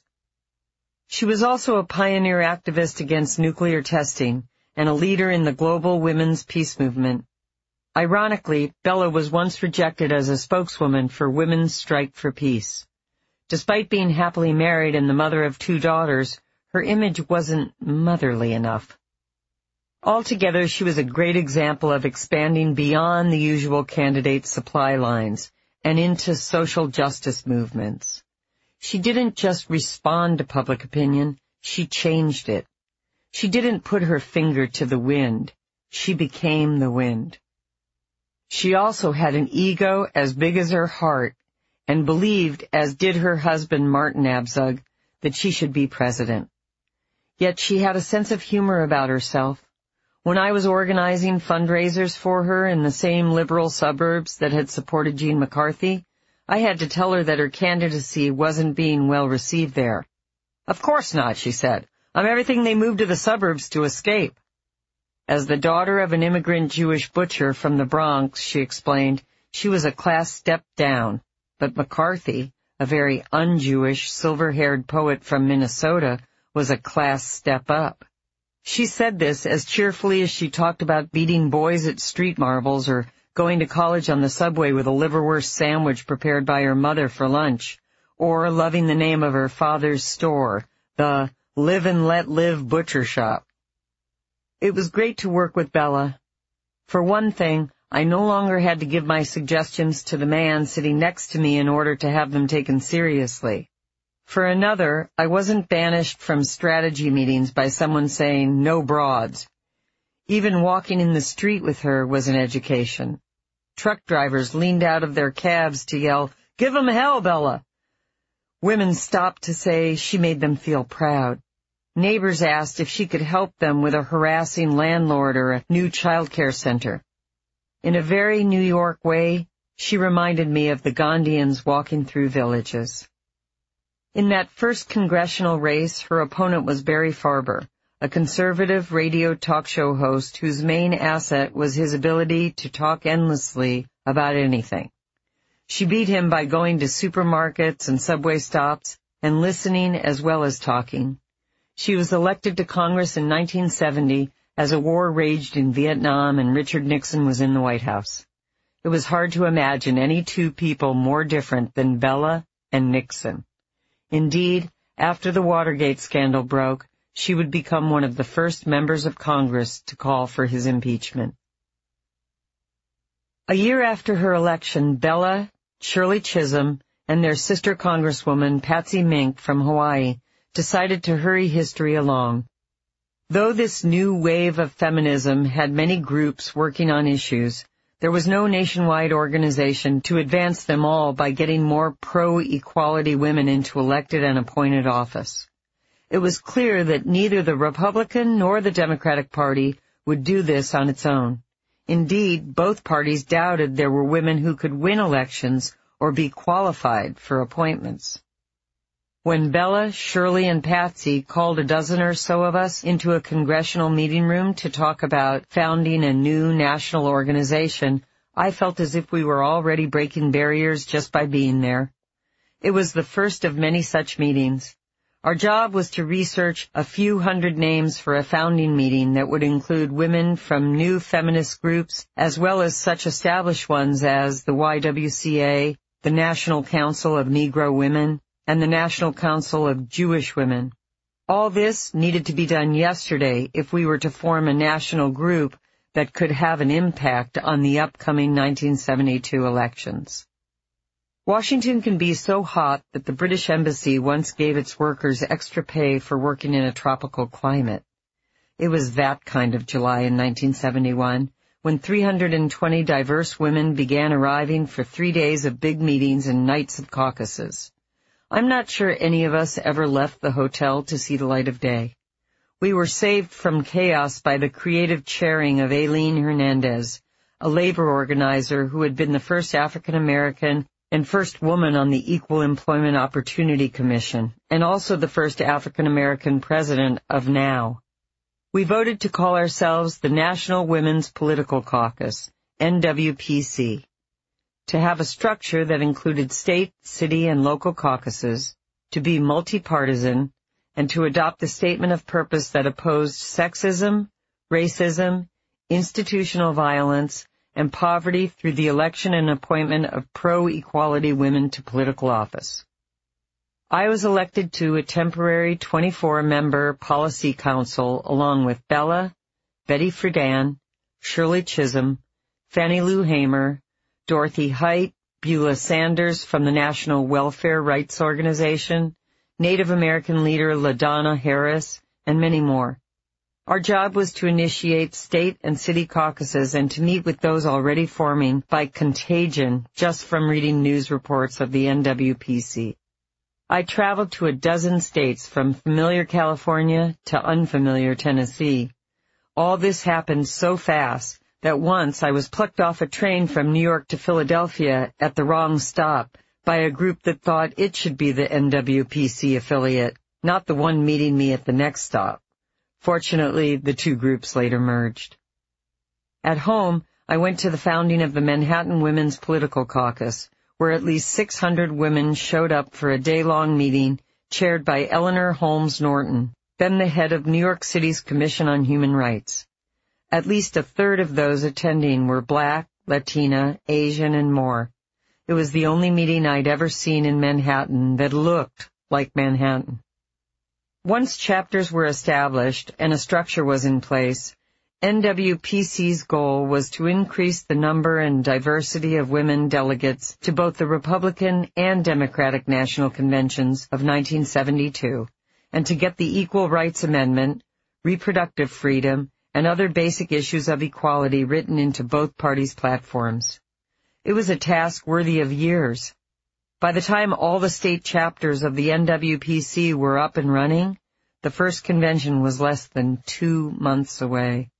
She was also a pioneer activist against nuclear testing and a leader in the global women's peace movement. Ironically, Bella was once rejected as a spokeswoman for Women's Strike for Peace. Despite being happily married and the mother of two daughters, her image wasn't motherly enough. Altogether, she was a great example of expanding beyond the usual candidate supply lines and into social justice movements. She didn't just respond to public opinion, she changed it. She didn't put her finger to the wind, she became the wind. She also had an ego as big as her heart, and believed, as did her husband Martin Abzug, that she should be president. Yet she had a sense of humor about herself. When I was organizing fundraisers for her in the same liberal suburbs that had supported Gene McCarthy, I had to tell her that her candidacy wasn't being well received there. "Of course not," she said. "I'm everything they moved to the suburbs to escape." As the daughter of an immigrant Jewish butcher from the Bronx, she explained, she was a class step down. But McCarthy, a very un-Jewish, silver-haired poet from Minnesota, was a class step up. She said this as cheerfully as she talked about beating boys at street marbles or going to college on the subway with a liverwurst sandwich prepared by her mother for lunch, or loving the name of her father's store, the Live and Let Live Butcher Shop. It was great to work with Bella. For one thing, I no longer had to give my suggestions to the man sitting next to me in order to have them taken seriously. For another, I wasn't banished from strategy meetings by someone saying, "No broads." Even walking in the street with her was an education. Truck drivers leaned out of their cabs to yell, "Give 'em hell, Bella." Women stopped to say she made them feel proud. Neighbors asked if she could help them with a harassing landlord or a new child care center. In a very New York way, she reminded me of the Gandhians walking through villages. In that first congressional race, her opponent was Barry Farber, a conservative radio talk show host whose main asset was his ability to talk endlessly about anything. She beat him by going to supermarkets and subway stops and listening as well as talking. She was elected to Congress in nineteen seventy as a war raged in Vietnam and Richard Nixon was in the White House. It was hard to imagine any two people more different than Bella and Nixon. Indeed, after the Watergate scandal broke, she would become one of the first members of Congress to call for his impeachment. A year after her election, Bella, Shirley Chisholm, and their sister Congresswoman Patsy Mink from Hawaii decided to hurry history along. Though this new wave of feminism had many groups working on issues, there was no nationwide organization to advance them all by getting more pro-equality women into elected and appointed office. It was clear that neither the Republican nor the Democratic Party would do this on its own. Indeed, both parties doubted there were women who could win elections or be qualified for appointments. When Bella, Shirley, and Patsy called a dozen or so of us into a congressional meeting room to talk about founding a new national organization, I felt as if we were already breaking barriers just by being there. It was the first of many such meetings. Our job was to research a few hundred names for a founding meeting that would include women from new feminist groups as well as such established ones as the Y W C A, the National Council of Negro Women, and the National Council of Jewish Women. All this needed to be done yesterday if we were to form a national group that could have an impact on the upcoming nineteen seventy-two elections. Washington can be so hot that the British Embassy once gave its workers extra pay for working in a tropical climate. It was that kind of July in nineteen seventy-one, when three hundred twenty diverse women began arriving for three days of big meetings and nights of caucuses. I'm not sure any of us ever left the hotel to see the light of day. We were saved from chaos by the creative chairing of Aileen Hernandez, a labor organizer who had been the first African American and first woman on the Equal Employment Opportunity Commission, and also the first African American president of NOW. We voted to call ourselves the National Women's Political Caucus, N W P C, to have a structure that included state, city, and local caucuses, to be multi-partisan, and to adopt a statement of purpose that opposed sexism, racism, institutional violence, and poverty through the election and appointment of pro-equality women to political office. I was elected to a temporary twenty-four member policy council along with Bella, Betty Friedan, Shirley Chisholm, Fannie Lou Hamer, Dorothy Height, Beulah Sanders from the National Welfare Rights Organization, Native American leader LaDonna Harris, and many more. Our job was to initiate state and city caucuses and to meet with those already forming by contagion just from reading news reports of the N W P C. I traveled to a dozen states from familiar California to unfamiliar Tennessee. All this happened so fast that once I was plucked off a train from New York to Philadelphia at the wrong stop by a group that thought it should be the N W P C affiliate, not the one meeting me at the next stop. Fortunately, the two groups later merged. At home, I went to the founding of the Manhattan Women's Political Caucus, where at least six hundred women showed up for a day-long meeting chaired by Eleanor Holmes Norton, then the head of New York City's Commission on Human Rights. At least a third of those attending were Black, Latina, Asian, and more. It was the only meeting I'd ever seen in Manhattan that looked like Manhattan. Once chapters were established and a structure was in place, N W P C's goal was to increase the number and diversity of women delegates to both the Republican and Democratic National Conventions of nineteen seventy-two, and to get the Equal Rights Amendment, reproductive freedom, and other basic issues of equality written into both parties' platforms. It was a task worthy of years. By the time all the state chapters of the N W P C were up and running, the first convention was less than two months away.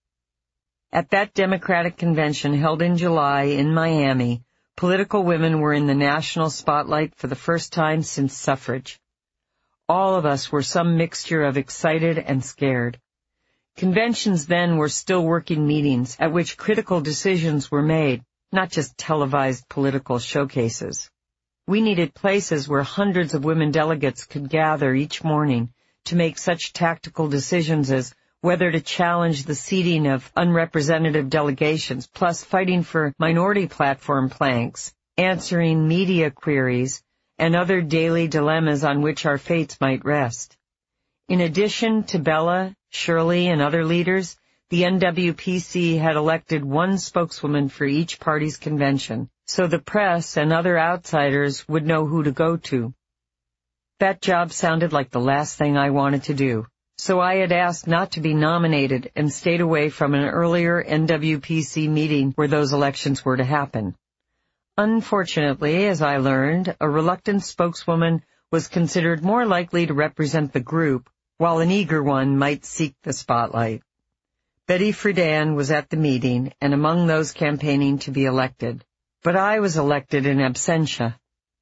At that Democratic convention held in July in Miami, political women were in the national spotlight for the first time since suffrage. All of us were some mixture of excited and scared. Conventions then were still working meetings at which critical decisions were made, not just televised political showcases. We needed places where hundreds of women delegates could gather each morning to make such tactical decisions as whether to challenge the seating of unrepresentative delegations, plus fighting for minority platform planks, answering media queries, and other daily dilemmas on which our fates might rest. In addition to Bella, Shirley, and other leaders, the N W P C had elected one spokeswoman for each party's convention, so the press and other outsiders would know who to go to. That job sounded like the last thing I wanted to do, so I had asked not to be nominated and stayed away from an earlier N W P C meeting where those elections were to happen. Unfortunately, as I learned, a reluctant spokeswoman was considered more likely to represent the group, while an eager one might seek the spotlight. Betty Friedan was at the meeting and among those campaigning to be elected, but I was elected in absentia.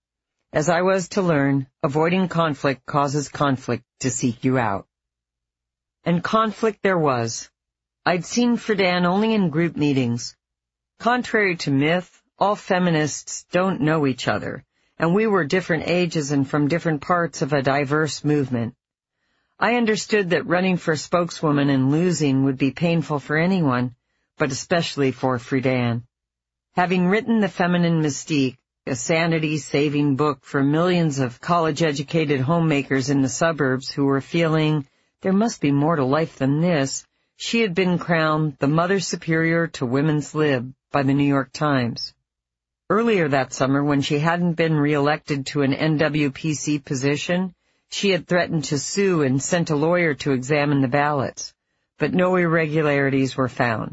As I was to learn, avoiding conflict causes conflict to seek you out. And conflict there was. I'd seen Friedan only in group meetings. Contrary to myth, all feminists don't know each other, and we were different ages and from different parts of a diverse movement. I understood that running for spokeswoman and losing would be painful for anyone, but especially for Friedan. Having written The Feminine Mystique, a sanity-saving book for millions of college-educated homemakers in the suburbs who were feeling there must be more to life than this, she had been crowned the Mother Superior to Women's Lib by the New York Times. Earlier that summer, when she hadn't been reelected to an N W P C position, she had threatened to sue and sent a lawyer to examine the ballots, but no irregularities were found.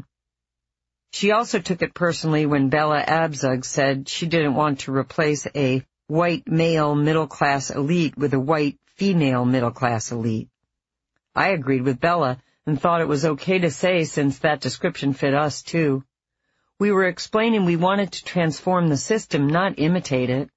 She also took it personally when Bella Abzug said she didn't want to replace a white male middle-class elite with a white female middle-class elite. I agreed with Bella and thought it was okay to say since that description fit us too. We were explaining we wanted to transform the system, not imitate it.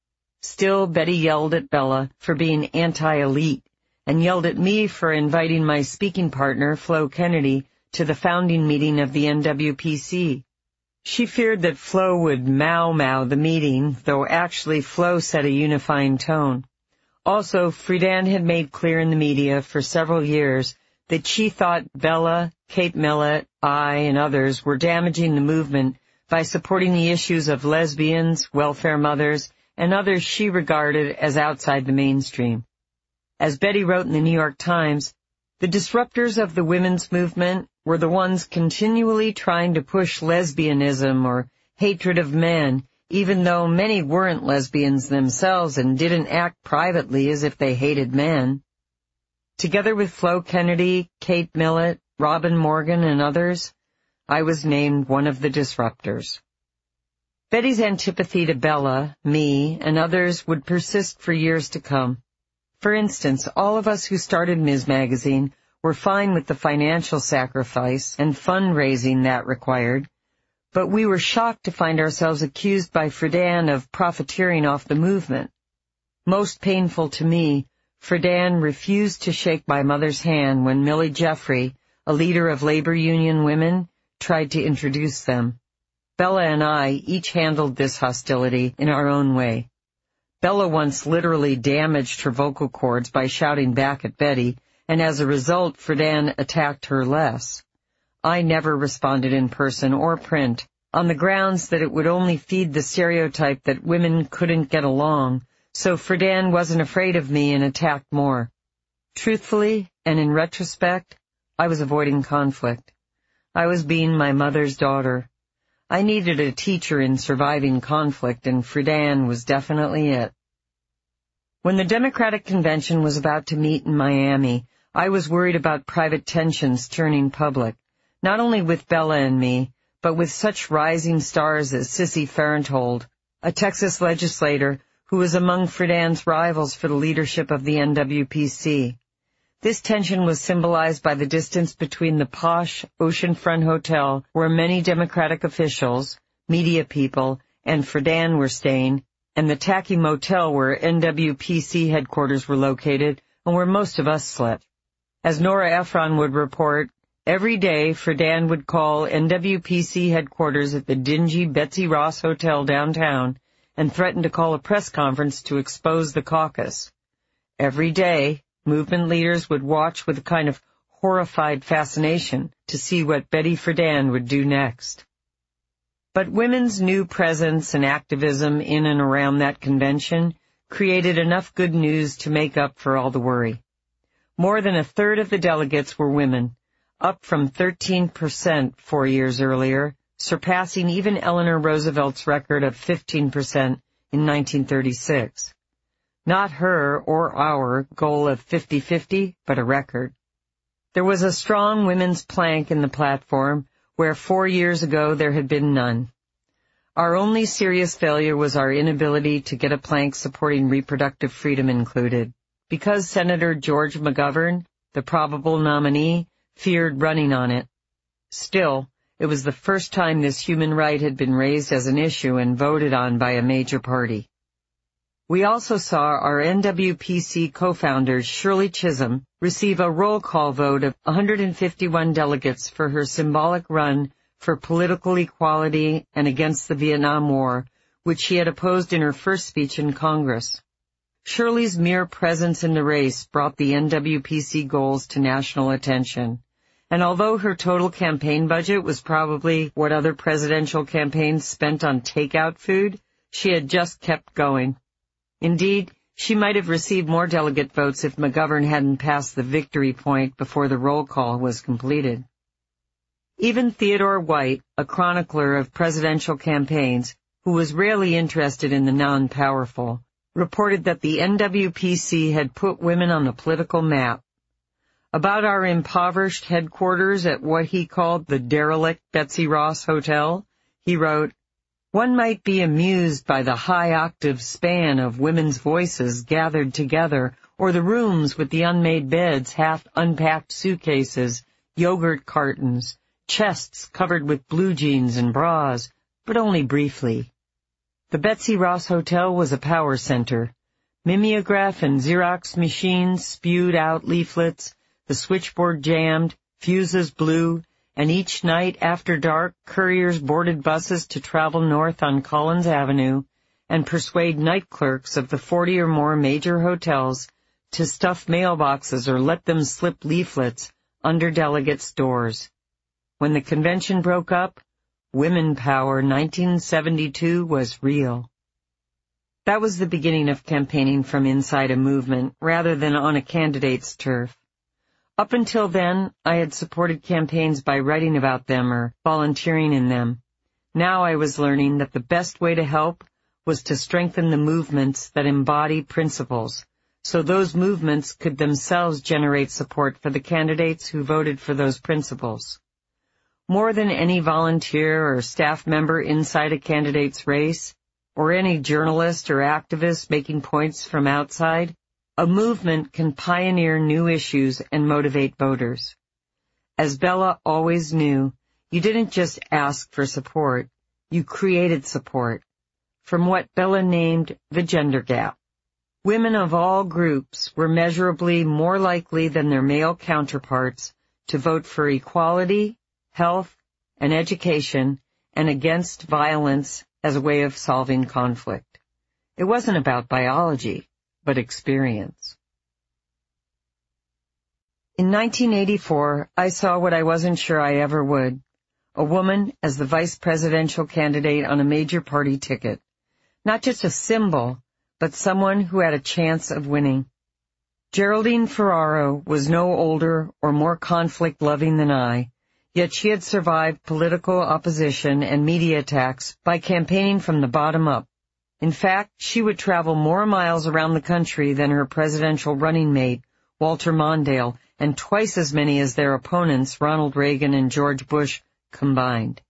Still, Betty yelled at Bella for being anti-elite and yelled at me for inviting my speaking partner, Flo Kennedy, to the founding meeting of the N W P C. She feared that Flo would mow-mow the meeting, though actually Flo set a unifying tone. Also, Friedan had made clear in the media for several years that she thought Bella, Kate Millett, I, and others were damaging the movement by supporting the issues of lesbians, welfare mothers, and others she regarded as outside the mainstream. As Betty wrote in the New York Times, the disruptors of the women's movement were the ones continually trying to push lesbianism or hatred of men, even though many weren't lesbians themselves and didn't act privately as if they hated men. Together with Flo Kennedy, Kate Millett, Robin Morgan, and others, I was named one of the disruptors. Betty's antipathy to Bella, me, and others would persist for years to come. For instance, all of us who started Miz Magazine were fine with the financial sacrifice and fundraising that required, but we were shocked to find ourselves accused by Friedan of profiteering off the movement. Most painful to me, Friedan refused to shake my mother's hand when Millie Jeffrey, a leader of labor union women, tried to introduce them. Bella and I each handled this hostility in our own way. Bella once literally damaged her vocal cords by shouting back at Betty, and as a result, Friedan attacked her less. I never responded in person or print, on the grounds that it would only feed the stereotype that women couldn't get along, so Friedan wasn't afraid of me and attacked more. Truthfully, and in retrospect, I was avoiding conflict. I was being my mother's daughter. I needed a teacher in surviving conflict, and Friedan was definitely it. When the Democratic Convention was about to meet in Miami, I was worried about private tensions turning public, not only with Bella and me, but with such rising stars as Sissy Farenthold, a Texas legislator who was among Friedan's rivals for the leadership of the N W P C. This tension was symbolized by the distance between the posh oceanfront hotel where many Democratic officials, media people, and Friedan were staying, and the tacky motel where N W P C headquarters were located and where most of us slept. As Nora Ephron would report, every day Friedan would call N W P C headquarters at the dingy Betsy Ross Hotel downtown and threaten to call a press conference to expose the caucus. Every day, movement leaders would watch with a kind of horrified fascination to see what Betty Friedan would do next. But women's new presence and activism in and around that convention created enough good news to make up for all the worry. More than a third of the delegates were women, up from thirteen percent four years earlier, surpassing even Eleanor Roosevelt's record of fifteen percent in nineteen thirty-six. Not her or our goal of fifty-fifty, but a record. There was a strong women's plank in the platform, where four years ago there had been none. Our only serious failure was our inability to get a plank supporting reproductive freedom included, because Senator George McGovern, the probable nominee, feared running on it. Still, it was the first time this human right had been raised as an issue and voted on by a major party. We also saw our N W P C co-founder Shirley Chisholm receive a roll call vote of one hundred fifty-one delegates for her symbolic run for political equality and against the Vietnam War, which she had opposed in her first speech in Congress. Shirley's mere presence in the race brought the N W P C goals to national attention, and although her total campaign budget was probably what other presidential campaigns spent on takeout food, she had just kept going. Indeed, she might have received more delegate votes if McGovern hadn't passed the victory point before the roll call was completed. Even Theodore White, a chronicler of presidential campaigns, who was rarely interested in the non-powerful, reported that the N W P C had put women on the political map. About our impoverished headquarters at what he called the derelict Betsy Ross Hotel, he wrote, "One might be amused by the high-octave span of women's voices gathered together, or the rooms with the unmade beds, half-unpacked suitcases, yogurt cartons, chests covered with blue jeans and bras, but only briefly." The Betsy Ross Hotel was a power center. Mimeograph and Xerox machines spewed out leaflets, the switchboard jammed, fuses blew, and each night after dark, couriers boarded buses to travel north on Collins Avenue and persuade night clerks of the forty or more major hotels to stuff mailboxes or let them slip leaflets under delegates' doors. When the convention broke up, Women Power nineteen seventy-two was real. That was the beginning of campaigning from inside a movement rather than on a candidate's turf. Up until then, I had supported campaigns by writing about them or volunteering in them. Now I was learning that the best way to help was to strengthen the movements that embody principles, so those movements could themselves generate support for the candidates who voted for those principles. More than any volunteer or staff member inside a candidate's race, or any journalist or activist making points from outside, a movement can pioneer new issues and motivate voters. As Bella always knew, you didn't just ask for support, you created support, from what Bella named the gender gap. Women of all groups were measurably more likely than their male counterparts to vote for equality, health, and education, and against violence as a way of solving conflict. It wasn't about biology, but experience. In nineteen eighty-four, I saw what I wasn't sure I ever would, a woman as the vice presidential candidate on a major party ticket. Not just a symbol, but someone who had a chance of winning. Geraldine Ferraro was no older or more conflict-loving than I, yet she had survived political opposition and media attacks by campaigning from the bottom up. In fact, she would travel more miles around the country than her presidential running mate, Walter Mondale, and twice as many as their opponents, Ronald Reagan and George Bush, combined.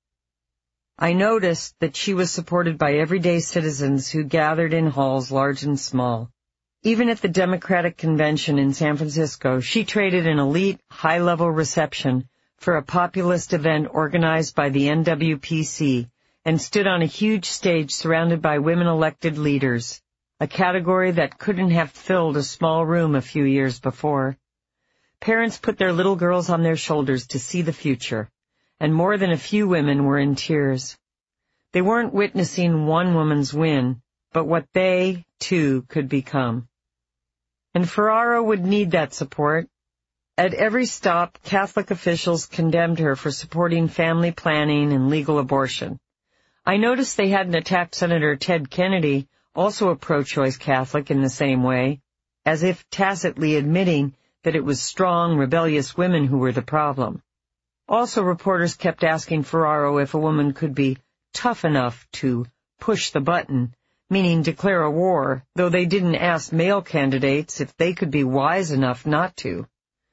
I noticed that she was supported by everyday citizens who gathered in halls large and small. Even at the Democratic Convention in San Francisco, she traded an elite, high-level reception for a populist event organized by the N W P C and stood on a huge stage surrounded by women-elected leaders, a category that couldn't have filled a small room a few years before. Parents put their little girls on their shoulders to see the future, and more than a few women were in tears. They weren't witnessing one woman's win, but what they, too, could become. And Ferraro would need that support. At every stop, Catholic officials condemned her for supporting family planning and legal abortion. I noticed they hadn't attacked Senator Ted Kennedy, also a pro-choice Catholic, in the same way, as if tacitly admitting that it was strong, rebellious women who were the problem. Also, reporters kept asking Ferraro if a woman could be tough enough to push the button, meaning declare a war, though they didn't ask male candidates if they could be wise enough not to.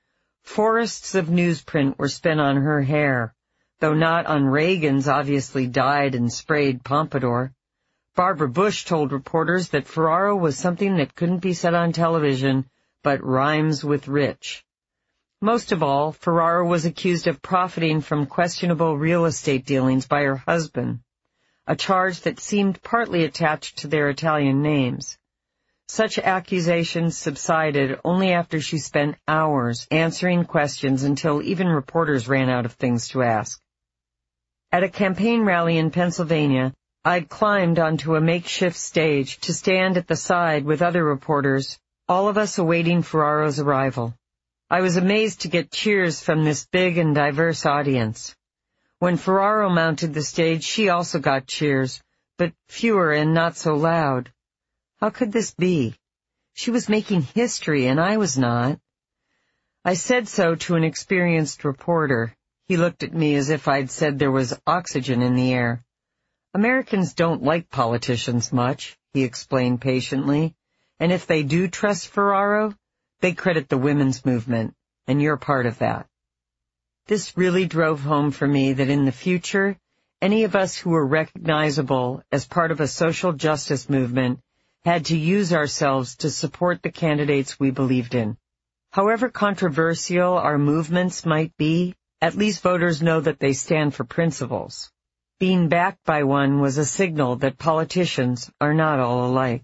Forests of newsprint were spent on her hair, though not on Reagan's obviously dyed and sprayed pompadour. Barbara Bush told reporters that Ferraro was something that couldn't be said on television, but rhymes with rich. Most of all, Ferraro was accused of profiting from questionable real estate dealings by her husband, a charge that seemed partly attached to their Italian names. Such accusations subsided only after she spent hours answering questions until even reporters ran out of things to ask. At a campaign rally in Pennsylvania, I'd climbed onto a makeshift stage to stand at the side with other reporters, all of us awaiting Ferraro's arrival. I was amazed to get cheers from this big and diverse audience. When Ferraro mounted the stage, she also got cheers, but fewer and not so loud. How could this be? She was making history, and I was not. I said so to an experienced reporter. He looked at me as if I'd said there was oxygen in the air. Americans don't like politicians much, he explained patiently, and if they do trust Ferraro, they credit the women's movement, and you're part of that. This really drove home for me that in the future, any of us who were recognizable as part of a social justice movement had to use ourselves to support the candidates we believed in. However controversial our movements might be, at least voters know that they stand for principles. Being backed by one was a signal that politicians are not all alike.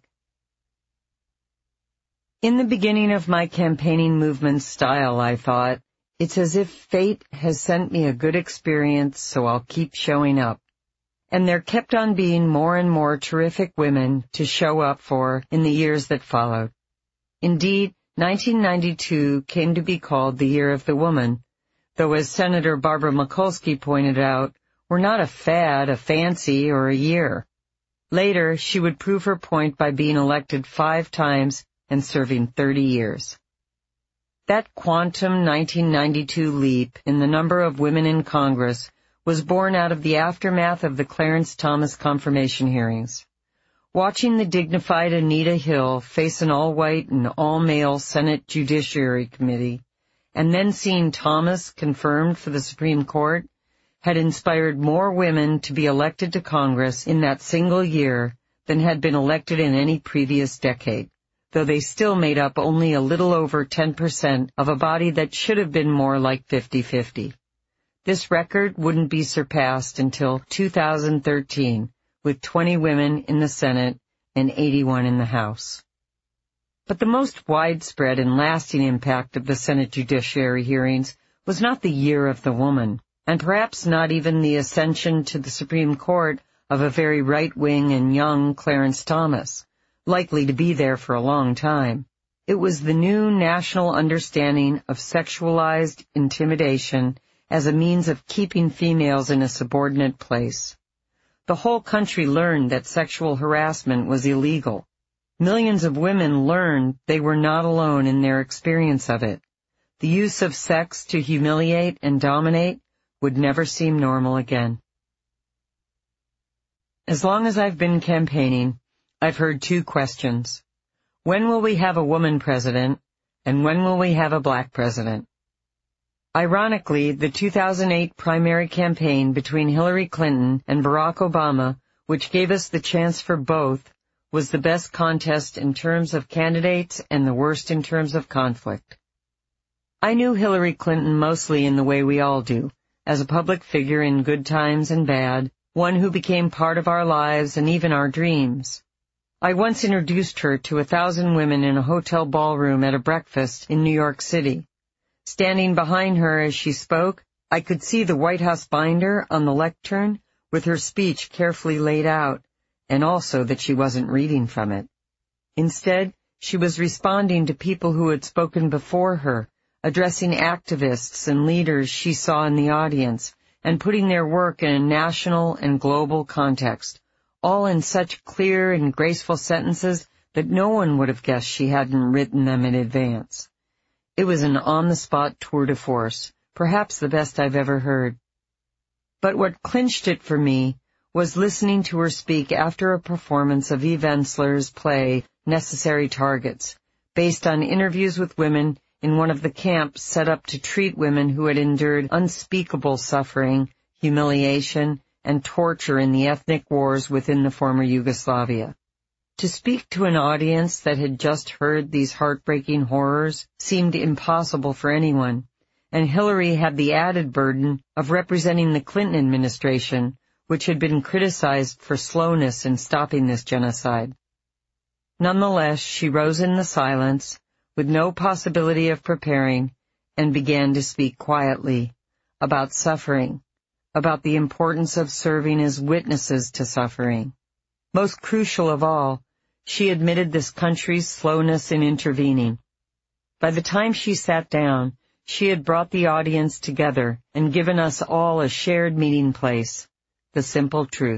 In the beginning of my campaigning movement style, I thought, it's as if fate has sent me a good experience, so I'll keep showing up. And there kept on being more and more terrific women to show up for in the years that followed. Indeed, nineteen ninety-two came to be called the Year of the Woman, though as Senator Barbara Mikulski pointed out, we're not a fad, a fancy, or a year. Later, she would prove her point by being elected five times and serving thirty years. That quantum nineteen ninety-two leap in the number of women in Congress was born out of the aftermath of the Clarence Thomas confirmation hearings. Watching the dignified Anita Hill face an all-white and all-male Senate Judiciary Committee, and then seeing Thomas confirmed for the Supreme Court, had inspired more women to be elected to Congress in that single year than had been elected in any previous decade, though they still made up only a little over ten percent of a body that should have been more like fifty-fifty. This record wouldn't be surpassed until two thousand thirteen, with twenty women in the Senate and eighty-one in the House. But the most widespread and lasting impact of the Senate Judiciary hearings was not the Year of the Woman, and perhaps not even the ascension to the Supreme Court of a very right-wing and young Clarence Thomas, likely to be there for a long time. It was the new national understanding of sexualized intimidation as a means of keeping females in a subordinate place. The whole country learned that sexual harassment was illegal. Millions of women learned they were not alone in their experience of it. The use of sex to humiliate and dominate would never seem normal again. As long as I've been campaigning, I've heard two questions. When will we have a woman president, and when will we have a black president? Ironically, the two thousand eight primary campaign between Hillary Clinton and Barack Obama, which gave us the chance for both, was the best contest in terms of candidates and the worst in terms of conflict. I knew Hillary Clinton mostly in the way we all do, as a public figure in good times and bad, one who became part of our lives and even our dreams. I once introduced her to a thousand women in a hotel ballroom at a breakfast in New York City. Standing behind her as she spoke, I could see the White House binder on the lectern with her speech carefully laid out, and also that she wasn't reading from it. Instead, she was responding to people who had spoken before her, addressing activists and leaders she saw in the audience, and putting their work in a national and global context, all in such clear and graceful sentences that no one would have guessed she hadn't written them in advance. It was an on-the-spot tour de force, perhaps the best I've ever heard. But what clinched it for me was listening to her speak after a performance of Eve Ensler's play Necessary Targets, based on interviews with women in one of the camps set up to treat women who had endured unspeakable suffering, humiliation, and torture in the ethnic wars within the former Yugoslavia. To speak to an audience that had just heard these heartbreaking horrors seemed impossible for anyone, and Hillary had the added burden of representing the Clinton administration, which had been criticized for slowness in stopping this genocide. Nonetheless, she rose in the silence, with no possibility of preparing, and began to speak quietly about suffering, about the importance of serving as witnesses to suffering. Most crucial of all, she admitted this country's slowness in intervening. By the time she sat down, she had brought the audience together and given us all a shared meeting place, the simple truth.